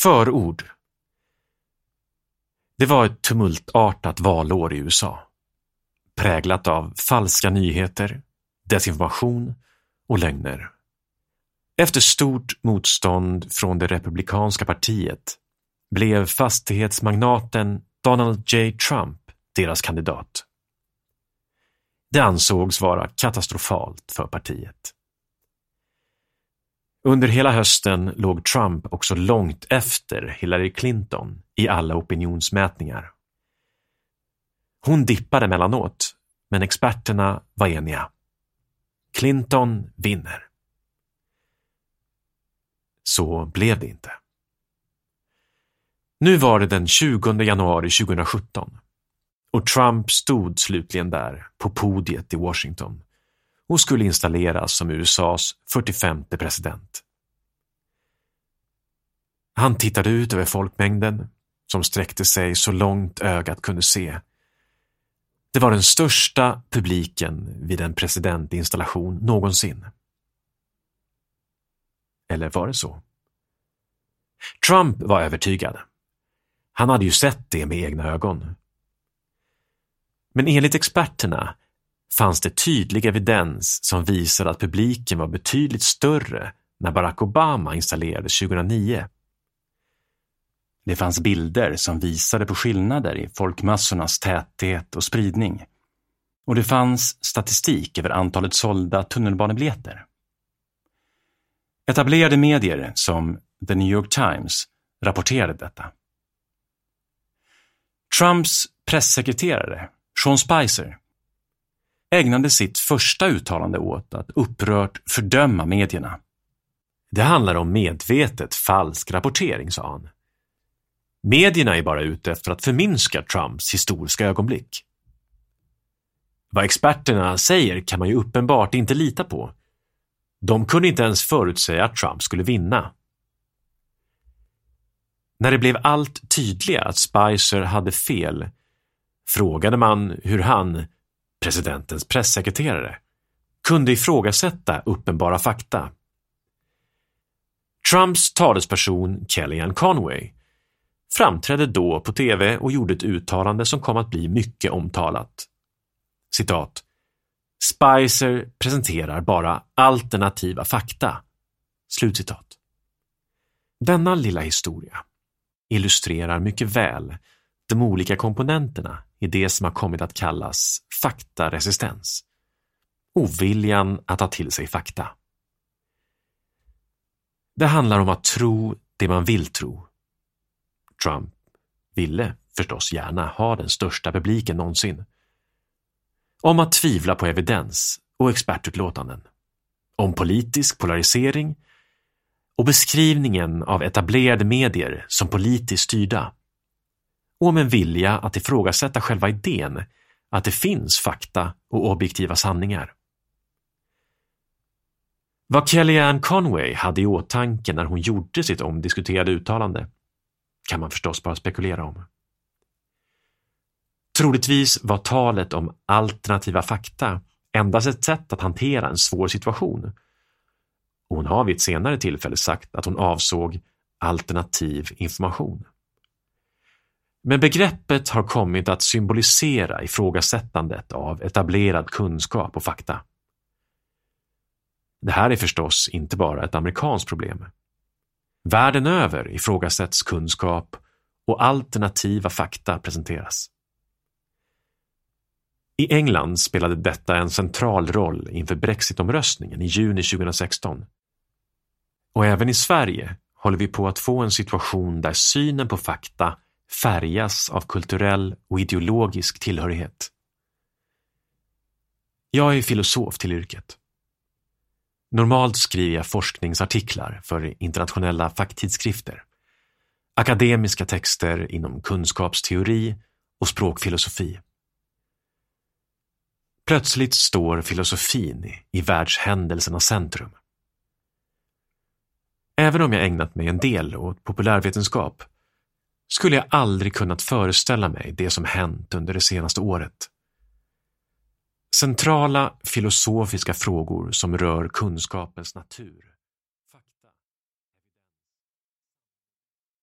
Förord. Det var ett tumultartat valår i USA, präglat av falska nyheter, desinformation och lögner. Efter stort motstånd från det republikanska partiet blev fastighetsmagnaten Donald J. Trump deras kandidat. Det ansågs vara katastrofalt för partiet. Under hela hösten låg Trump också långt efter Hillary Clinton i alla opinionsmätningar. Hon dippade mellanåt, men experterna var eniga. Clinton vinner. Så blev det inte. Nu var det den 20 januari 2017 och Trump stod slutligen där på podiet i Washington och skulle installeras som USAs 45:e president. Han tittade ut över folkmängden som sträckte sig så långt ögat kunde se. Det var den största publiken vid en presidentinstallation någonsin. Eller var det så? Trump var övertygad. Han hade ju sett det med egna ögon. Men enligt experterna fanns det tydlig evidens som visade att publiken var betydligt större när Barack Obama installerades 2009. Det fanns bilder som visade på skillnader i folkmassornas täthet och spridning. Och det fanns statistik över antalet sålda tunnelbanebiljetter. Etablerade medier som The New York Times rapporterade detta. Trumps pressekreterare, Sean Spicer, ägnade sitt första uttalande åt att upprört fördöma medierna. Det handlar om medvetet falsk rapportering, sa han. Medierna är bara ute efter att förminska Trumps historiska ögonblick. Vad experterna säger kan man ju uppenbart inte lita på. De kunde inte ens förutsäga att Trump skulle vinna. När det blev allt tydligare att Spicer hade fel frågade man hur han, presidentens pressekreterare, kunde ifrågasätta uppenbara fakta. Trumps talesperson Kellyanne Conway framträdde då på tv och gjorde ett uttalande som kom att bli mycket omtalat. Citat: Spicer presenterar bara alternativa fakta. Slutcitat. Denna lilla historia illustrerar mycket väl de olika komponenterna i det som har kommit att kallas faktaresistens. Oviljan att ta till sig fakta. Det handlar om att tro det man vill tro. Trump ville förstås gärna ha den största publiken någonsin. Om att tvivla på evidens och expertutlåtanden. Om politisk polarisering och beskrivningen av etablerade medier som politiskt styrda. Och om en vilja att ifrågasätta själva idén att det finns fakta och objektiva sanningar. Vad Kellyanne Conway hade i åtanke när hon gjorde sitt omdiskuterade uttalande kan man förstås bara spekulera om. Troligtvis var talet om alternativa fakta endast ett sätt att hantera en svår situation. Och hon har vid ett senare tillfälle sagt att hon avsåg alternativ information. Men begreppet har kommit att symbolisera ifrågasättandet av etablerad kunskap och fakta. Det här är förstås inte bara ett amerikanskt problem. Världen över ifrågasätts kunskap och alternativa fakta presenteras. I England spelade detta en central roll inför Brexit-omröstningen i juni 2016. Och även i Sverige håller vi på att få en situation där synen på fakta färgas av kulturell och ideologisk tillhörighet. Jag är filosof till yrket. Normalt skriver jag forskningsartiklar för internationella facktidskrifter, akademiska texter inom kunskapsteori och språkfilosofi. Plötsligt står filosofin i världshändelsernas centrum. Även om jag ägnat mig en del åt populärvetenskap skulle jag aldrig kunnat föreställa mig det som hänt under det senaste året. Centrala filosofiska frågor som rör kunskapens natur